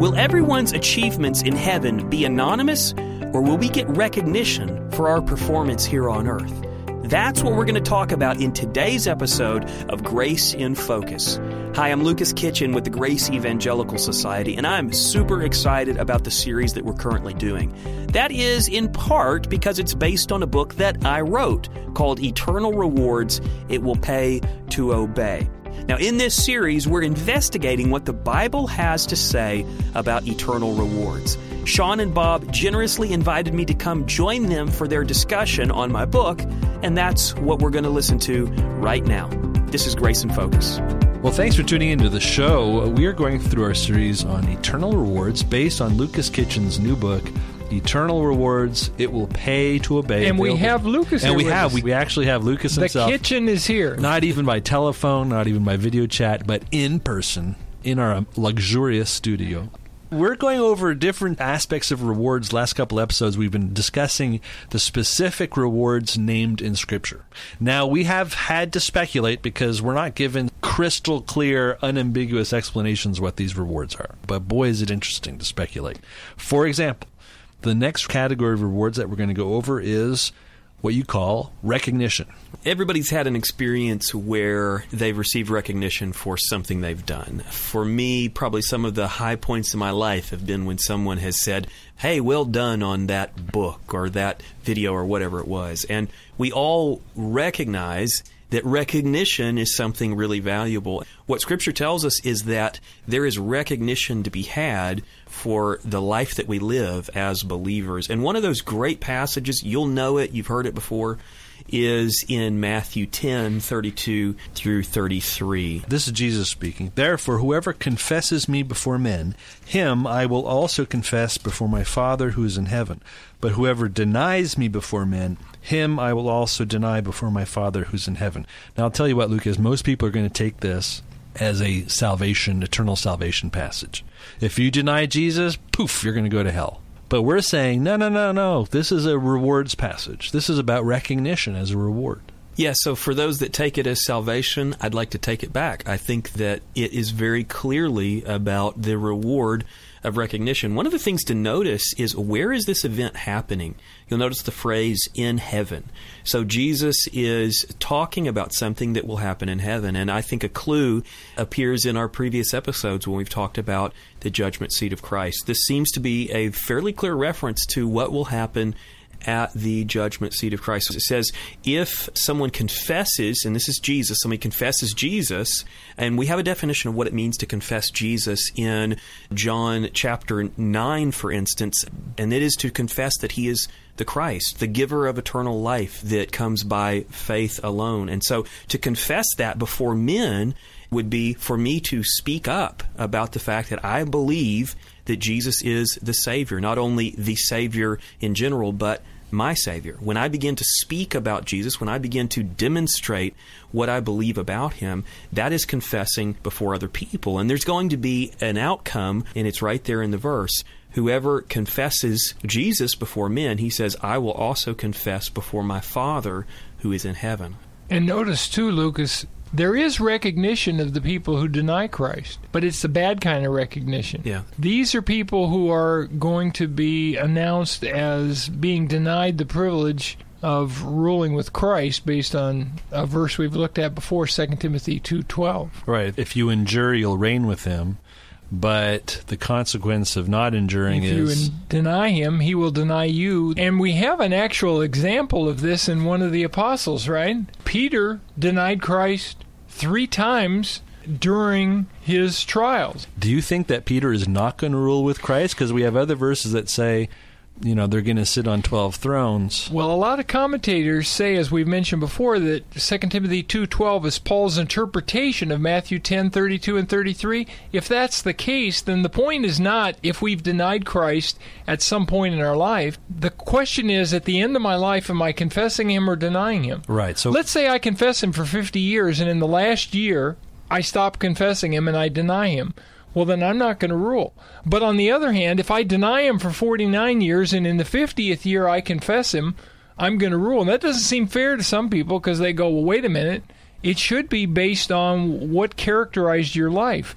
Will everyone's achievements in heaven be anonymous, or will we get recognition for our performance here on earth? That's what we're going to talk about in today's episode of Grace in Focus. Hi, I'm Lucas Kitchen with the Grace Evangelical Society, and I'm super excited about the series that we're currently doing. That is in part because it's based on a book that I wrote called Eternal Rewards, It Will Pay to Obey. Now, in this series, we're investigating what the Bible has to say about eternal rewards. Sean and Bob generously invited me to come join them for their discussion on my book, and that's what we're going to listen to right now. This is Grace in Focus. Well, thanks for tuning into the show. We are going through our series on eternal rewards based on Lucas Kitchen's new book, Eternal Rewards, It Will Pay to Obey. And we have Lucas here. We actually have Lucas himself. The Kitchen is here. Not even by telephone, not even by video chat, but in person, in our luxurious studio. We're going over different aspects of rewards. Last couple episodes, we've been discussing the specific rewards named in Scripture. Now, we have had to speculate because we're not given crystal clear, unambiguous explanations what these rewards are. But boy, is it interesting to speculate. For example, the next category of rewards that we're going to go over is what you call recognition. Everybody's had an experience where they've received recognition for something they've done. For me, probably some of the high points in my life have been when someone has said, hey, well done on that book or that video or whatever it was. And we all recognize that recognition is something really valuable. What Scripture tells us is that there is recognition to be had for the life that we live as believers. And one of those great passages, you'll know it, you've heard it before, is in Matthew 10:32 through 33. This is Jesus speaking. Therefore, whoever confesses me before men, him I will also confess before my Father who is in heaven. But whoever denies me before men, him I will also deny before my Father who's in heaven. Now, I'll tell you what, Lucas, most people are going to take this as a salvation, eternal salvation passage. If you deny Jesus, poof, you're going to go to hell. But we're saying, no. This is a rewards passage. This is about recognition as a reward. Yeah, so for those that take it as salvation, I'd like to take it back. I think that it is very clearly about the reward of recognition. One of the things to notice is, where is this event happening? You'll notice the phrase, in heaven. So Jesus is talking about something that will happen in heaven, and I think a clue appears in our previous episodes when we've talked about the judgment seat of Christ. This seems to be a fairly clear reference to what will happen at the judgment seat of Christ. It says, if someone confesses, and this is Jesus, somebody confesses Jesus, and we have a definition of what it means to confess Jesus in John chapter 9, for instance, and it is to confess that He is the Christ, the giver of eternal life that comes by faith alone. And so to confess that before men would be for me to speak up about the fact that I believe that Jesus is the Savior, not only the Savior in general, but my Savior. When I begin to speak about Jesus, when I begin to demonstrate what I believe about Him, that is confessing before other people. And there's going to be an outcome, and it's right there in the verse. Whoever confesses Jesus before men, He says, I will also confess before my Father who is in heaven. And notice too, Lucas, there is recognition of the people who deny Christ, but it's the bad kind of recognition. Yeah. These are people who are going to be announced as being denied the privilege of ruling with Christ based on a verse we've looked at before, 2 Timothy 2:12. Right. If you endure, you'll reign with Him. But the consequence of not enduring is... If you deny Him, He will deny you. And we have an actual example of this in one of the apostles, right? Peter denied Christ 3 times during his trials. Do you think that Peter is not going to rule with Christ? Because we have other verses that say, they're going to sit on 12 thrones. Well, a lot of commentators say, as we've mentioned before, that 2 Timothy 2:12 is Paul's interpretation of Matthew 10:32 and 33. If that's the case, then the point is not if we've denied Christ at some point in our life. The question is, at the end of my life, am I confessing Him or denying Him? Right. So let's say I confess Him for 50 years, and in the last year, I stop confessing Him and I deny Him. Well, then I'm not going to rule. But on the other hand, if I deny Him for 49 years and in the 50th year I confess Him, I'm going to rule. And that doesn't seem fair to some people because they go, well, wait a minute. It should be based on what characterized your life.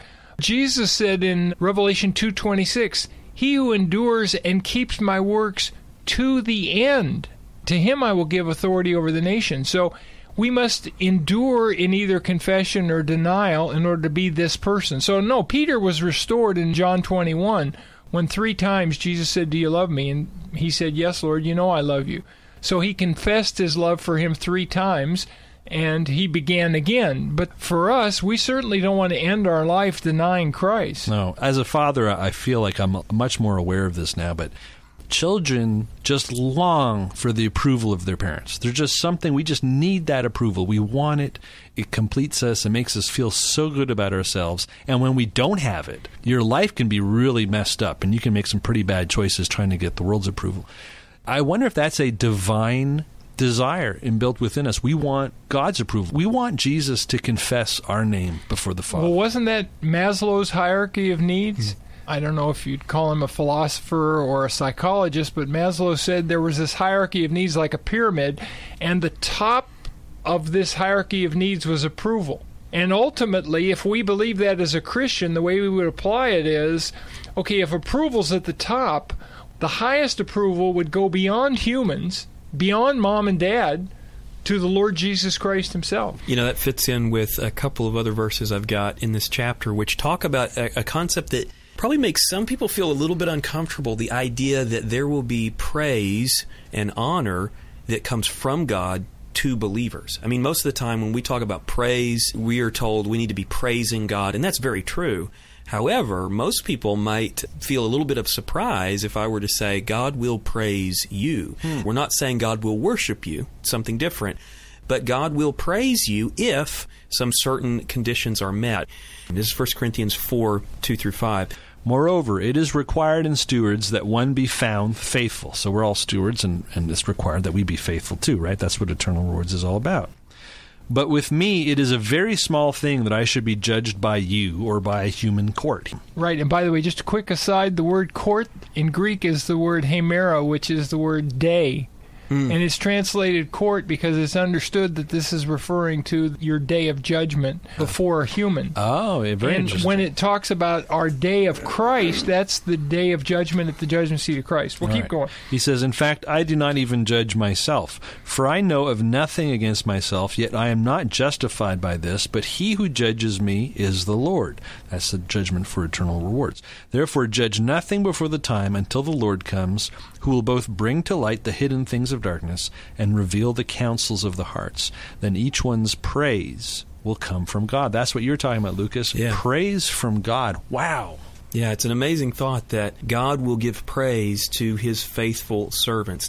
Jesus said in Revelation 2:26, "He who endures and keeps my works to the end, to him I will give authority over the nation." So we must endure in either confession or denial in order to be this person. So no, Peter was restored in John 21 when 3 times Jesus said, "Do you love me?" And he said, "Yes, Lord, you know I love you." So he confessed his love for him 3 times, and he began again. But for us, we certainly don't want to end our life denying Christ. No, as a father, I feel like I'm much more aware of this now, but children just long for the approval of their parents. There's just something, we just need that approval. We want it. It completes us and makes us feel so good about ourselves. And when we don't have it, your life can be really messed up, and you can make some pretty bad choices trying to get the world's approval. I wonder if that's a divine desire inbuilt within us. We want God's approval. We want Jesus to confess our name before the Father. Well, wasn't that Maslow's hierarchy of needs? I don't know if you'd call him a philosopher or a psychologist, but Maslow said there was this hierarchy of needs like a pyramid, and the top of this hierarchy of needs was approval. And ultimately, if we believe that as a Christian, the way we would apply it is, okay, if approval's at the top, the highest approval would go beyond humans, beyond mom and dad, to the Lord Jesus Christ himself. You know, that fits in with a couple of other verses I've got in this chapter, which talk about a concept that probably makes some people feel a little bit uncomfortable, the idea that there will be praise and honor that comes from God to believers. I mean, most of the time when we talk about praise, we are told we need to be praising God, and that's very true. However, most people might feel a little bit of surprise if I were to say, God will praise you. We're not saying God will worship you, something different, but God will praise you if some certain conditions are met. This is 1 Corinthians 4, 2 through 5. Moreover, it is required in stewards that one be found faithful. So we're all stewards, and it's required that we be faithful too, right? That's what eternal rewards is all about. But with me, it is a very small thing that I should be judged by you or by a human court. Right, and by the way, just a quick aside, the word court in Greek is the word hemera, which is the word day. And it's translated court because it's understood that this is referring to your day of judgment before a human. Oh, very interesting. And when it talks about our day of Christ, that's the day of judgment at the judgment seat of Christ. We'll keep going. He says, in fact, I do not even judge myself, for I know of nothing against myself, yet I am not justified by this, but he who judges me is the Lord. That's the judgment for eternal rewards. Therefore, judge nothing before the time until the Lord comes, who will both bring to light the hidden things of darkness and reveal the counsels of the hearts. Then each one's praise will come from God. That's what you're talking about, Lucas. Yeah. Praise from God. Wow. Yeah, it's an amazing thought that God will give praise to his faithful servants.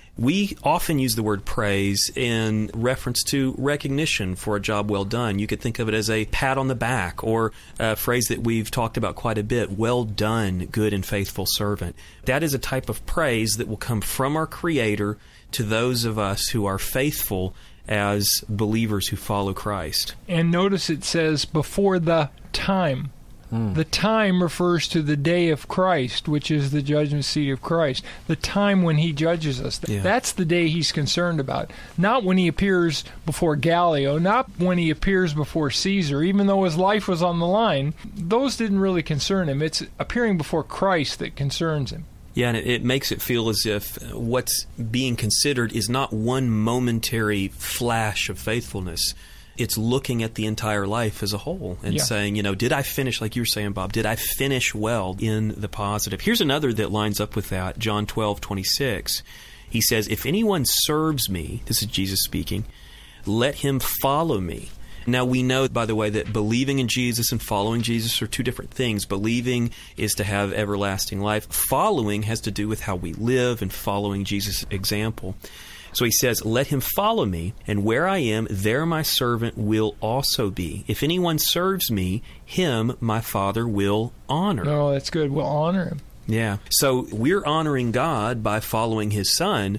We often use the word praise in reference to recognition for a job well done. You could think of it as a pat on the back, or a phrase that we've talked about quite a bit, well done, good and faithful servant. That is a type of praise that will come from our Creator to those of us who are faithful as believers who follow Christ. And notice it says before the time. The time refers to the day of Christ, which is the judgment seat of Christ. The time when he judges us. Yeah. That's the day he's concerned about. Not when he appears before Gallio, not when he appears before Caesar, even though his life was on the line. Those didn't really concern him. It's appearing before Christ that concerns him. Yeah, and it makes it feel as if what's being considered is not one momentary flash of faithfulness. It's looking at the entire life as a whole and saying, did I finish, like you were saying, Bob, did I finish well in the positive? Here's another that lines up with that, John 12:26. He says, if anyone serves me, this is Jesus speaking, let him follow me. Now, we know, by the way, that believing in Jesus and following Jesus are two different things. Believing is to have everlasting life. Following has to do with how we live and following Jesus' example. So he says, let him follow me, and where I am, there my servant will also be. If anyone serves me, him my Father will honor. Oh, that's good. We'll honor him. Yeah. So we're honoring God by following his Son,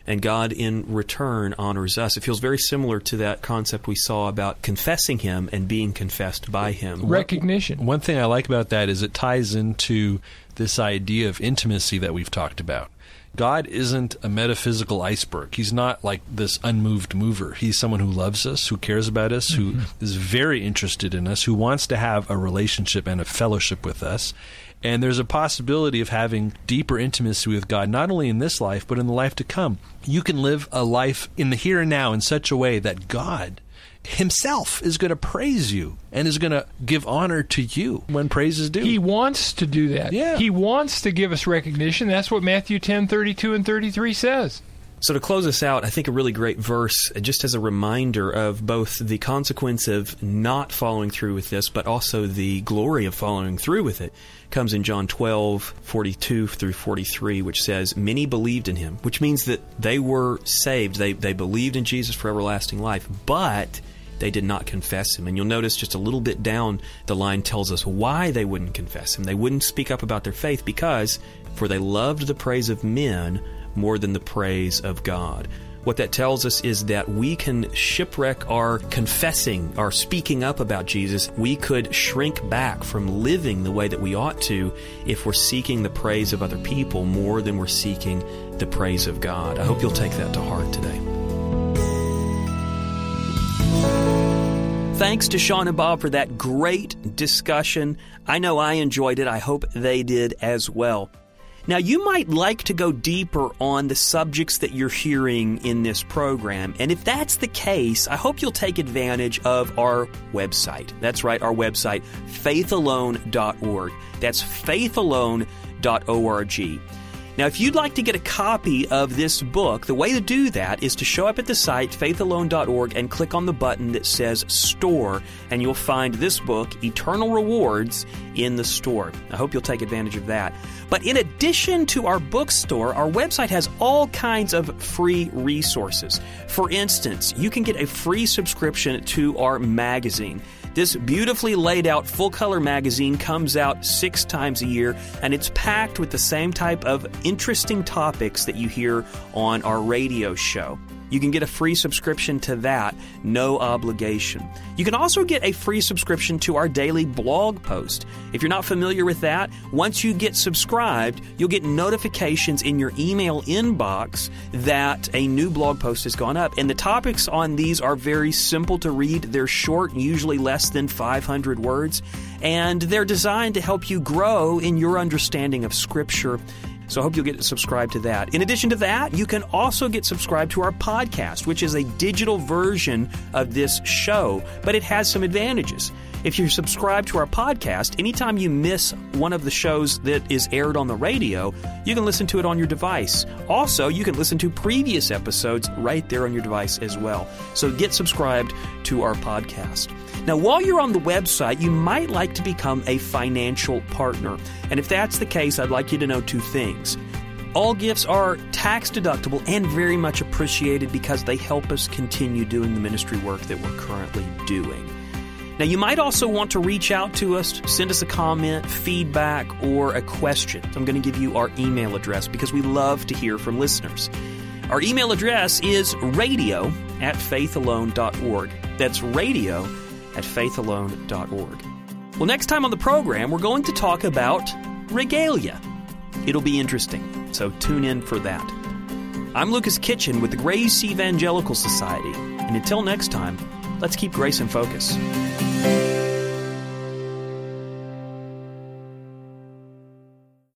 and God in return honors us. It feels very similar to that concept we saw about confessing Him and being confessed by Him. Recognition. One thing I like about that is it ties into this idea of intimacy that we've talked about. God isn't a metaphysical iceberg. He's not like this unmoved mover. He's someone who loves us, who cares about us, who is very interested in us, who wants to have a relationship and a fellowship with us. And there's a possibility of having deeper intimacy with God, not only in this life, but in the life to come. You can live a life in the here and now in such a way that God Himself is going to praise you and is going to give honor to you when praise is due. He wants to do that. Yeah. He wants to give us recognition. That's what Matthew 10:32 and 33 says. So to close us out, I think a really great verse, just as a reminder of both the consequence of not following through with this, but also the glory of following through with it, comes in John 12:42 through 43, which says, "Many believed in Him," which means that they were saved. They believed in Jesus for everlasting life, but they did not confess Him. And you'll notice just a little bit down, the line tells us why they wouldn't confess Him. They wouldn't speak up about their faith because, for they loved the praise of men more than the praise of God. What that tells us is that we can shipwreck our confessing, our speaking up about Jesus. We could shrink back from living the way that we ought to if we're seeking the praise of other people more than we're seeking the praise of God. I hope you'll take that to heart today. Thanks to Sean and Bob for that great discussion. I know I enjoyed it. I hope they did as well. Now, you might like to go deeper on the subjects that you're hearing in this program, and if that's the case, I hope you'll take advantage of our website. That's right, our website, faithalone.org. That's faithalone.org. Now, if you'd like to get a copy of this book, the way to do that is to show up at the site, faithalone.org, and click on the button that says Store, and you'll find this book, Eternal Rewards, in the store. I hope you'll take advantage of that. But in addition to our bookstore, our website has all kinds of free resources. For instance, you can get a free subscription to our magazine. This beautifully laid out full-color magazine comes out 6 times a year, and it's packed with the same type of interesting topics that you hear on our radio show. You can get a free subscription to that, no obligation. You can also get a free subscription to our daily blog post. If you're not familiar with that, once you get subscribed, you'll get notifications in your email inbox that a new blog post has gone up. And the topics on these are very simple to read. They're short, usually less than 500 words, and they're designed to help you grow in your understanding of Scripture. So I hope you'll get subscribed to that. In addition to that, you can also get subscribed to our podcast, which is a digital version of this show, but it has some advantages. If you're subscribed to our podcast, anytime you miss one of the shows that is aired on the radio, you can listen to it on your device. Also, you can listen to previous episodes right there on your device as well. So get subscribed to our podcast. Now, while you're on the website, you might like to become a financial partner. And if that's the case, I'd like you to know 2 things. All gifts are tax deductible and very much appreciated because they help us continue doing the ministry work that we're currently doing. Now, you might also want to reach out to us, send us a comment, feedback, or a question. I'm going to give you our email address because we love to hear from listeners. Our email address is radio@faithalone.org. That's radio@faithalone.org. Well, next time on the program, we're going to talk about regalia. It'll be interesting, so tune in for that. I'm Lucas Kitchen with the Grace Evangelical Society, and until next time, let's keep grace in focus.